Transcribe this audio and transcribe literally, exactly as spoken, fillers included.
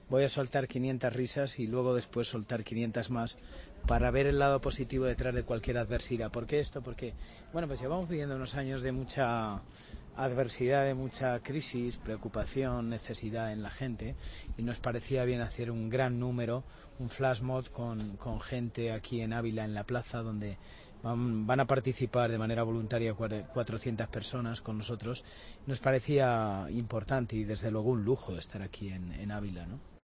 voy a soltar quinientas risas y luego después soltar quinientas más para ver el lado positivo detrás de cualquier adversidad. ¿Por qué esto? Porque, bueno, pues llevamos viviendo unos años de mucha adversidad, de mucha crisis, preocupación, necesidad en la gente, y nos parecía bien hacer un gran número, un flash mob con, con gente aquí en Ávila, en la plaza, donde van, van a participar de manera voluntaria cuatrocientas personas con nosotros. Nos parecía importante y desde luego un lujo estar aquí en, en Ávila, ¿no?